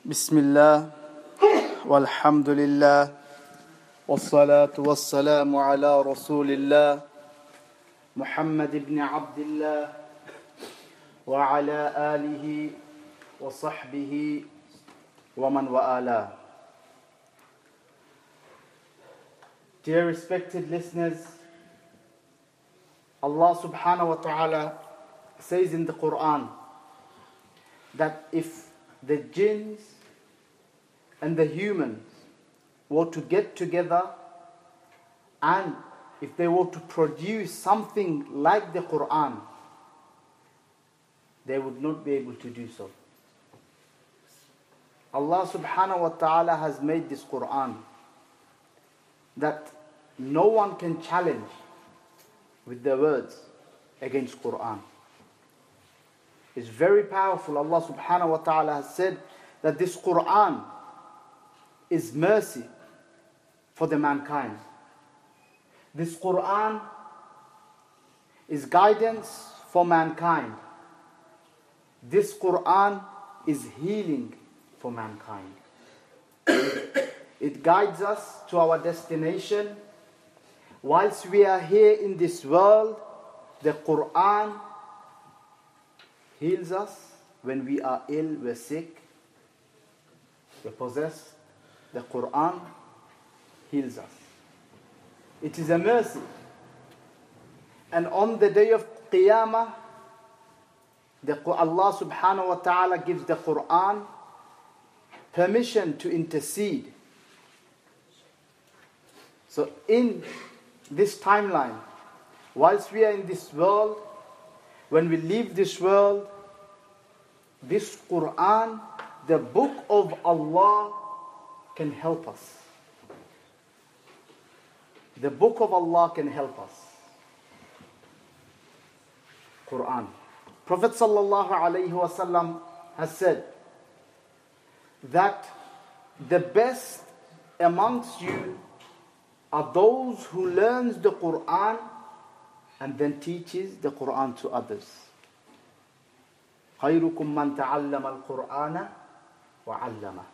بسم الله والحمد لله والصلاة والسلام على رسول الله محمد بن عبد الله وعلى آله وصحبه ومن والاه. Dear respected listeners, Allah subhanahu wa ta'ala says in the Quran that if the jinns and the humans were to get together and if they were to produce something like the Quran, they would not be able to do so. Allah subhanahu wa ta'ala has made this Quran that no one can challenge with their words against Quran. It's very powerful. Allah subhanahu wa ta'ala has said that this Quran is mercy for the mankind. This Quran is guidance for mankind. This Quran is healing for mankind. It guides us to our destination. Whilst we are here in this world, the Quran heals us. When we are ill, we're sick, we're possessed, the Quran heals us. It is a mercy. And on the day of Qiyamah, Allah subhanahu wa ta'ala gives the Quran permission to intercede. So in this timeline, whilst we are in this world, when we leave this world, this Quran, the book of Allah, can help us. The book of Allah can help us. Quran. Prophet sallallahu alaihi wasallam has said that the best amongst you are those who learns the Quran and then teaches the Quran to others. خَيْرُكُمْ مَنْ تَعَلَّمَ الْقُرْآنَ وَعَلَّمَهُ.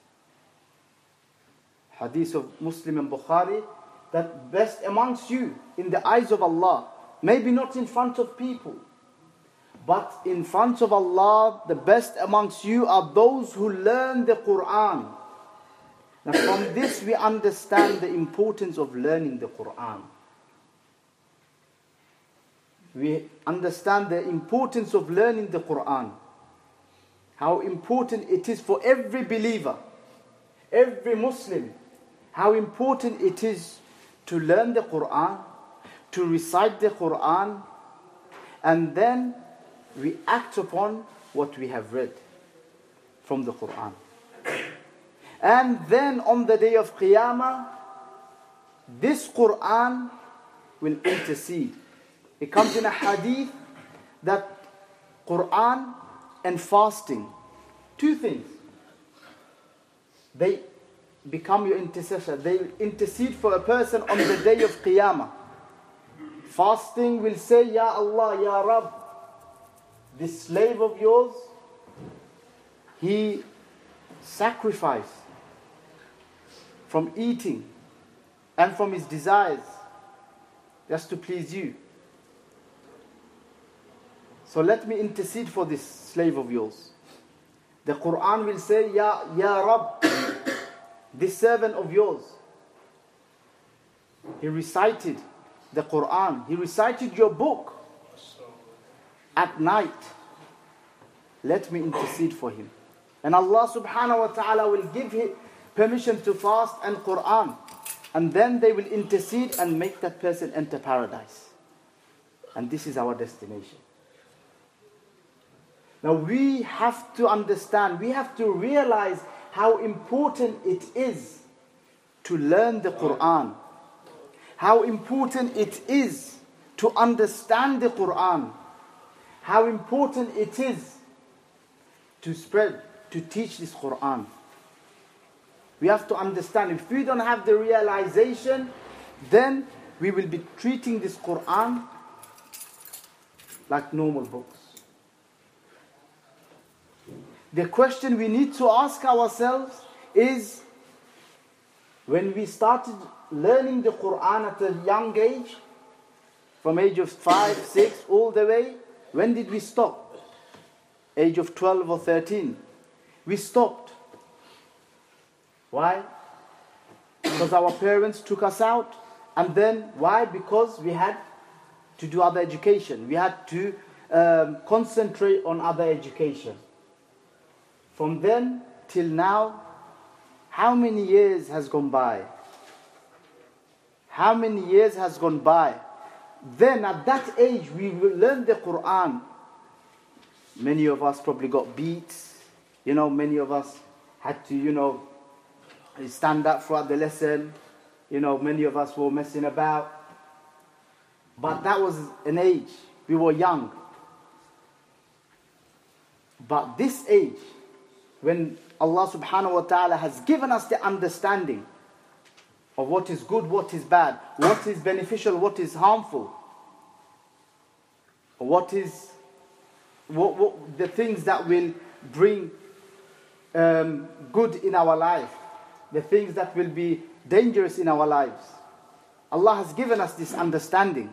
Hadith of Muslim and Bukhari, that best amongst you in the eyes of Allah, maybe not in front of people, but in front of Allah, the best amongst you are those who learn the Quran. Now from this we understand the importance of learning the Quran. We understand the importance of learning the Quran. How important it is for every believer, every Muslim. How important it is to learn the Quran, to recite the Quran, and then we act upon what we have read from the Quran. And then on the day of Qiyamah, this Quran will intercede. It comes in a hadith that Quran and fasting, two things, they become your intercessor. They intercede for a person on the day of Qiyamah. Fasting will say, Ya Allah, Ya Rabb, this slave of yours, he sacrificed from eating and from his desires just to please you. So let me intercede for this slave of yours. The Quran will say, Ya Rabb, this servant of yours, he recited the Quran, he recited your book at night. Let me intercede for him. And Allah subhanahu wa ta'ala will give him permission to fast and Quran. And then they will intercede and make that person enter paradise. And this is our destination. Now we have to understand, we have to realize how important it is to learn the Quran. How important it is to understand the Quran. How important it is to spread, to teach this Quran. We have to understand, if we don't have the realization, then we will be treating this Quran like normal books. The question we need to ask ourselves is, when we started learning the Quran at a young age, from age of 5, 6, all the way, when did we stop? Age of 12 or 13. We stopped. Why? Because our parents took us out. And then, why? Because we had to do other education. We had to concentrate on other education. From then till now, how many years has gone by? How many years has gone by? Then at that age, we learned the Quran. Many of us probably got beats. Many of us had to, stand up throughout the lesson. Many of us were messing about. But that was an age. We were young. But this age, when Allah subhanahu wa ta'ala has given us the understanding of what is good, what is bad, what is beneficial, what is harmful, what the things that will bring good in our life, the things that will be dangerous in our lives. Allah has given us this understanding.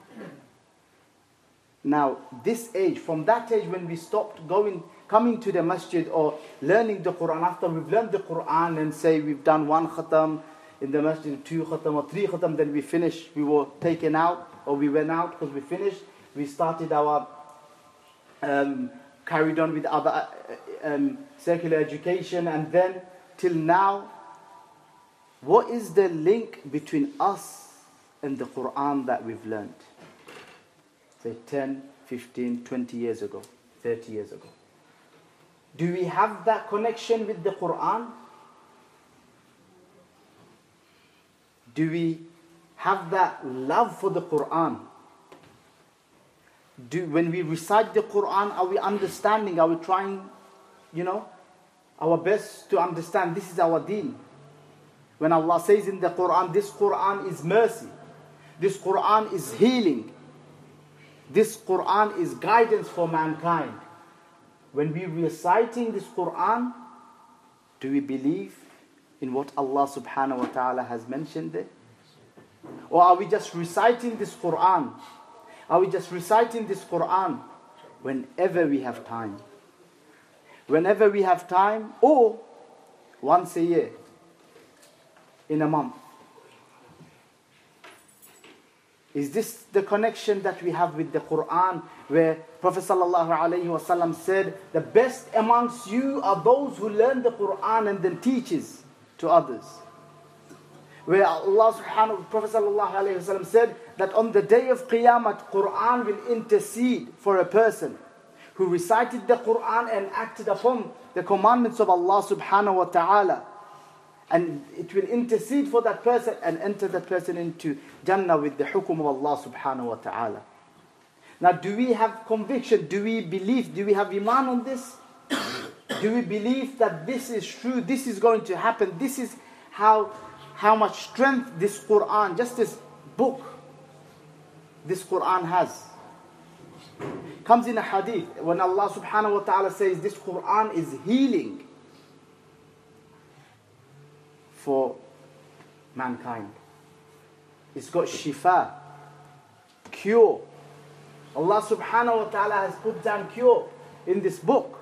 Now, this age, from that age when we stopped coming to the masjid or learning the Quran, after we've learned the Quran and say we've done 1 khatam in the masjid, 2 khatam or 3 khatam, then we finished, we were taken out or we went out because we finished. We started our, carried on with other secular education, and then till now, what is the link between us and the Quran that we've learned? Say 10, 15, 20 years ago, 30 years ago. Do we have that connection with the Quran? Do we have that love for the Quran? When we recite the Quran, are we understanding? Are we trying, our best to understand this is our deen? When Allah says in the Quran, this Quran is mercy, this Quran is healing, this Quran is guidance for mankind. When we reciting this Quran, do we believe in what Allah subhanahu wa ta'ala has mentioned there? Or are we just reciting this Quran? Are we just reciting this Quran whenever we have time? Whenever we have time, or once a year, in a month. Is this the connection that we have with the Quran, where Prophet ﷺ said, the best amongst you are those who learn the Quran and then teaches to others? Where Prophet ﷺ said that on the day of Qiyamah, Quran will intercede for a person who recited the Quran and acted upon the commandments of Allah subhanahu wa ta'ala. And it will intercede for that person and enter that person into Jannah with the hukum of Allah subhanahu wa ta'ala. Now, do we have conviction? Do we believe? Do we have iman on this? Do we believe that this is true? This is going to happen? This is how much strength this Quran, just this book, this Quran has. Comes in a hadith when Allah subhanahu wa ta'ala says this Quran is healing for mankind. It's got shifa, cure. Allah subhanahu wa ta'ala has put down cure in this book.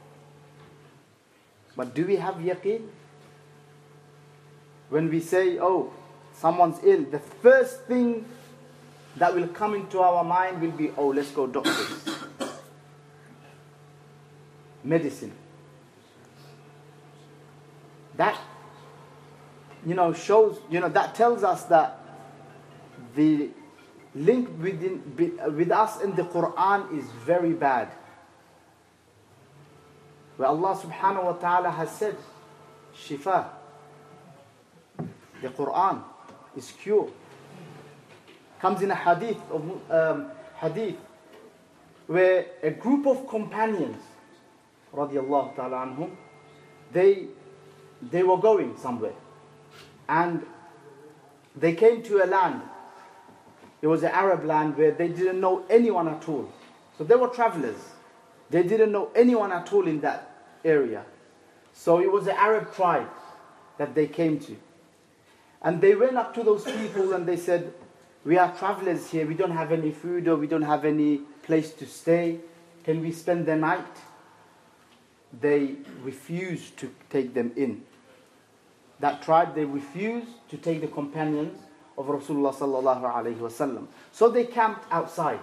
But do we have yaqeen? When we say, oh, someone's ill, the first thing that will come into our mind will be, oh, let's go doctors. Medicine. That shows, that tells us that the link with us in the Quran is very bad. Where Allah subhanahu wa ta'ala has said, shifa, the Quran is cure. Comes in a hadith where a group of companions, radiyallahu ta'ala anhum, they were going somewhere. And they came to a land. It was an Arab land where they didn't know anyone at all. So they were travelers. They didn't know anyone at all in that area. So it was an Arab tribe that they came to. And they went up to those people and they said, we are travelers here, we don't have any food or we don't have any place to stay. Can we spend the night? They refused to take them in. That tribe, they refused to take the companions of Rasulullah sallallahu alaihi wasallam. So they camped outside.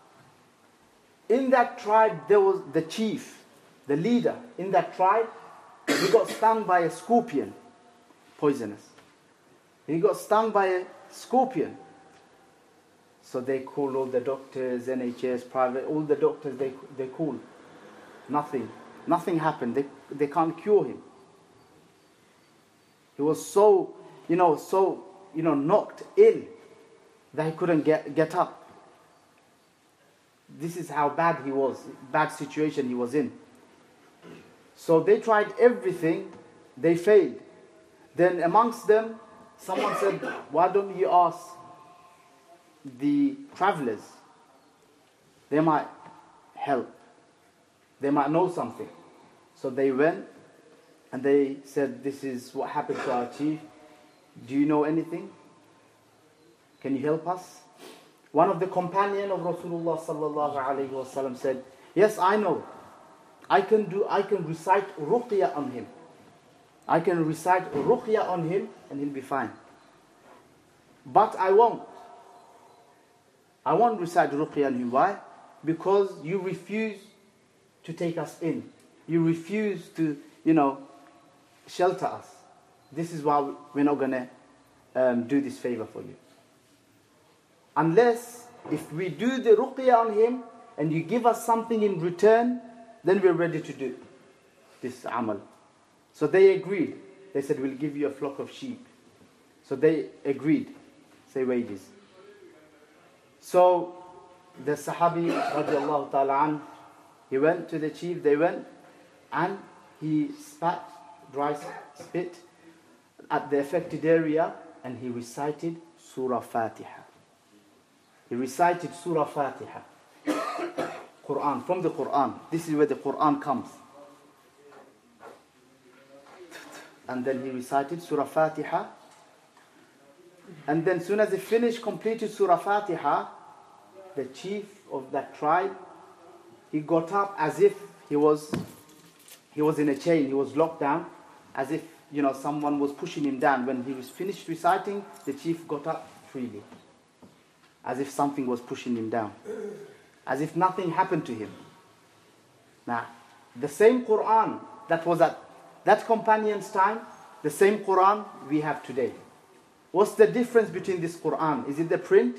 In that tribe, there was the chief, the leader in that tribe. He got stung by a scorpion, poisonous. He got stung by a scorpion. So they called all the doctors, NHS, private, all the doctors they called. Nothing happened. They can't cure him. He was so knocked ill that he couldn't get up. This is how bad he was, bad situation he was in. So they tried everything, they failed. Then amongst them, someone said, why don't you ask the travelers? They might help. They might know something. So they went and they said, this is what happened to our chief. Do you know anything? Can you help us? One of the companions of Rasulullah sallallahu alaihi wasallam said, yes, I know. I can recite ruqya on him. I can recite ruqya on him and he'll be fine. But I won't recite ruqya on him. Why? Because you refuse to take us in. You refuse to, shelter us. This is why we're not going to do this favor for you. Unless if we do the ruqya on him and you give us something in return, then we're ready to do this amal. So they agreed. They said, we'll give you a flock of sheep. So they agreed. Say wages. So the Sahabi radiallahu ta'ala an, he went to the chief, they went, and he spat, dry spit, at the affected area, and he recited Surah Fatiha. He recited Surah Fatiha. Quran, from the Quran. This is where the Quran comes. And then he recited Surah Fatiha. And then soon as he finished, completed Surah Fatiha, the chief of that tribe, he got up as if he was in a chain, he was locked down, as if someone was pushing him down. When he was finished reciting, the chief got up freely, as if something was pushing him down, as if nothing happened to him. Now, the same Quran that was at that companion's time, the same Quran we have today. What's the difference between this Quran? Is it the print?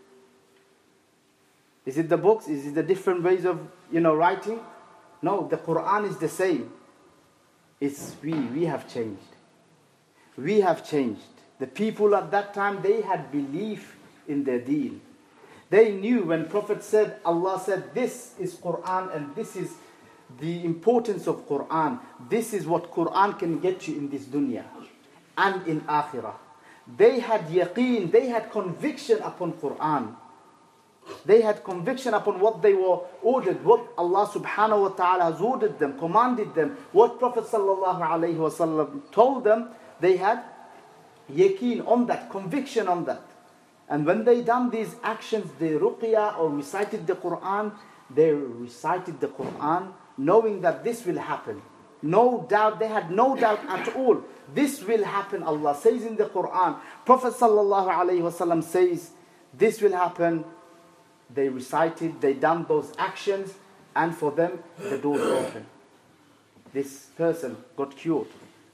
Is it the books? Is it the different ways of writing? No, the Quran is the same. It's we have changed. We have changed. The people at that time, they had belief in their deen. They knew when Prophet said, Allah said, this is Quran and this is the importance of Quran. This is what Quran can get you in this dunya and in akhirah. They had yaqeen, they had conviction upon Quran. They had conviction upon what they were ordered, what Allah subhanahu wa ta'ala has ordered them, commanded them, what Prophet sallallahu alayhi wa sallam told them. They had yaqeen on that, conviction on that. And when they done these actions, they ruqya or recited the Quran, they recited the Quran knowing that this will happen. No doubt, they had no doubt at all. This will happen, Allah says in the Quran. Prophet sallallahu alayhi wa sallam says, this will happen. They recited, they done those actions, and for them, the doors opened. This person got cured.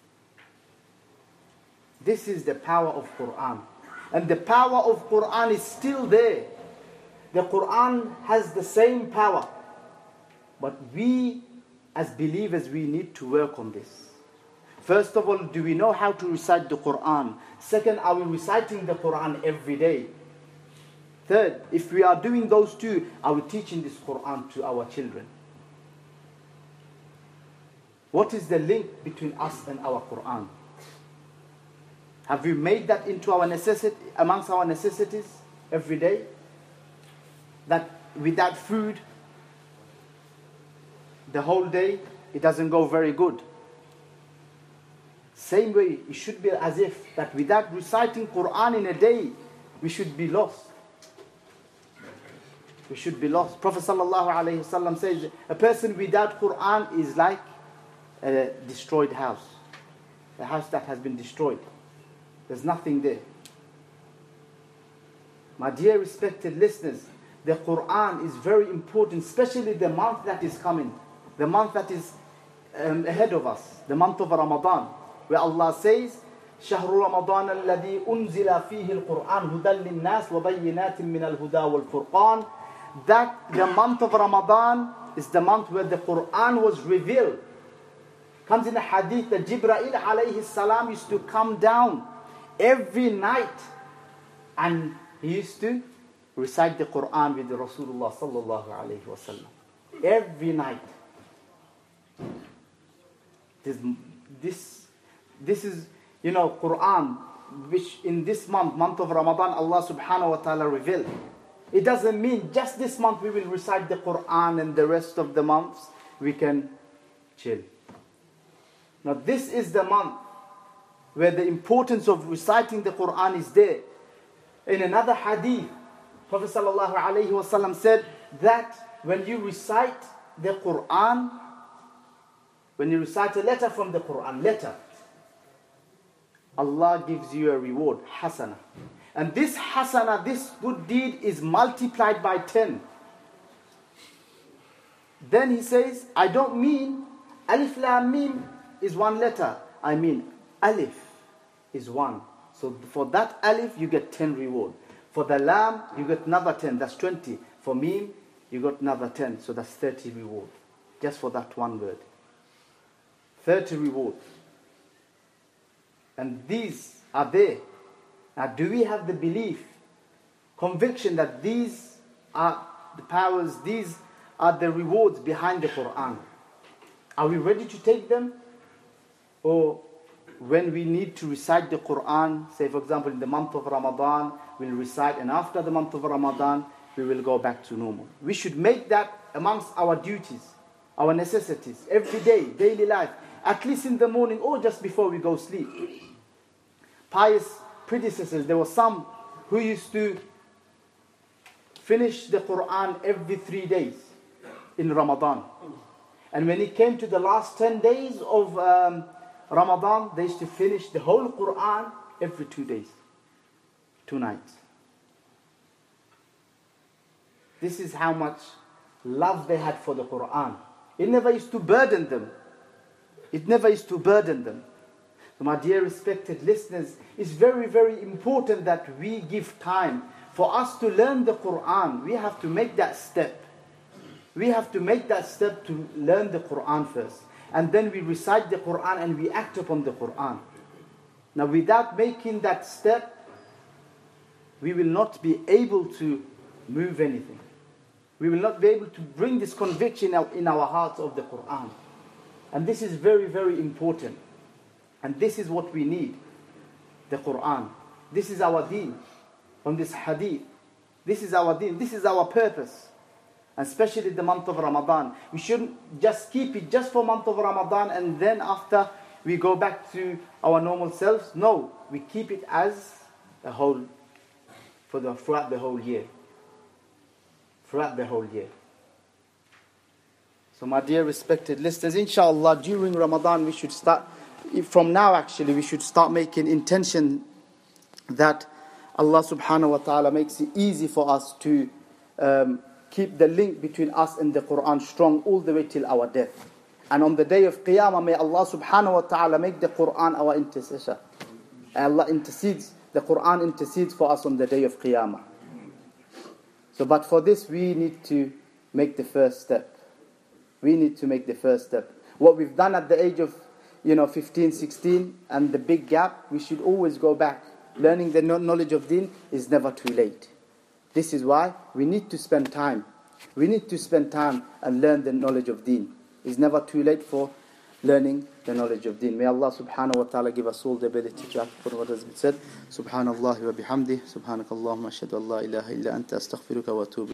This is the power of Quran. And the power of Quran is still there. The Quran has the same power. But we, as believers, we need to work on this. First of all, do we know how to recite the Quran? Second, are we reciting the Quran every day? Third, if we are doing those two, are we teaching this Quran to our children? What is the link between us and our Quran? Have we made that into our necessity, amongst our necessities every day? That without food, the whole day, it doesn't go very good. Same way, it should be as if that without reciting Quran in a day, we should be lost. We should be lost. Prophet ﷺ says, a person without Quran is like a destroyed house. A house that has been destroyed. There's nothing there. My dear respected listeners, the Quran is very important, especially the month that is coming. The month that is ahead of us. The month of Ramadan. Where Allah says, شهر رمضان الذي أنزل فيه القرآن هدى للناس وبينات من الهدى والفرقان. That the month of Ramadan is the month where the Quran was revealed. Comes in a hadith that Jibreel alayhi salam used to come down every night and he used to recite the Quran with the Rasulullah sallallahu alayhi wasallam. Every night. This is, Quran, which in this month of Ramadan, Allah subhanahu wa ta'ala revealed. It doesn't mean just this month we will recite the Quran and the rest of the months we can chill. Now this is the month where the importance of reciting the Quran is there. In another hadith, Prophet sallallahu alaihi wasallam said that when you recite the Quran, when you recite a letter from the Quran, Allah gives you a reward, hasana. And this hasana, this good deed is multiplied by 10. Then he says, I don't mean alif lam mim is one letter. I mean alif is one. So for that alif you get 10 reward. For the lam you get another 10, that's 20. For mim you got another 10, so that's 30 reward. Just for that one word. 30 reward. And these are there. Now, do we have the belief, conviction that these are the powers, these are the rewards behind the Quran? Are we ready to take them? Or when we need to recite the Quran, say for example in the month of Ramadan, we'll recite, and after the month of Ramadan, we will go back to normal. We should make that amongst our duties, our necessities, every day, daily life, at least in the morning or just before we go sleep. Pious predecessors, there were some who used to finish the Quran every 3 days in Ramadan. And when it came to the last 10 days of Ramadan, they used to finish the whole Quran every 2 days, 2 nights. This is how much love they had for the Quran. It never used to burden them. It never used to burden them. So my dear respected listeners, it's very, very important that we give time. For us to learn the Quran, we have to make that step. We have to make that step to learn the Quran first. And then we recite the Quran and we act upon the Quran. Now without making that step, we will not be able to move anything. We will not be able to bring this conviction in our hearts of the Quran. And this is very, very important. And this is what we need. The Quran. This is our deen. From this hadith. This is our deen. This is our purpose. And especially the month of Ramadan. We shouldn't just keep it just for month of Ramadan and then after we go back to our normal selves. No, we keep it as a whole throughout the whole year. Throughout the whole year. So my dear respected listeners, inshallah during Ramadan we should start, from now actually we should start making intention that Allah subhanahu wa ta'ala makes it easy for us to keep the link between us and the Quran strong all the way till our death. And on the day of Qiyamah, may Allah subhanahu wa ta'ala make the Quran our intercessor. Allah intercedes, the Quran intercedes for us on the day of Qiyamah. So but for this we need to make the first step. We need to make the first step. What we've done at the age of 15, 16 and the big gap, we should always go back. Learning the knowledge of deen is never too late. This is why we need to spend time. We need to spend time and learn the knowledge of deen. It's never too late for learning the knowledge of deen. May Allah subhanahu wa ta'ala give us all the ability to act for what has been said. Subhanallah wa bihamdih. Subhanakallahumma ashhadu an la ilaha illa anta astaghfiruka wa atubu.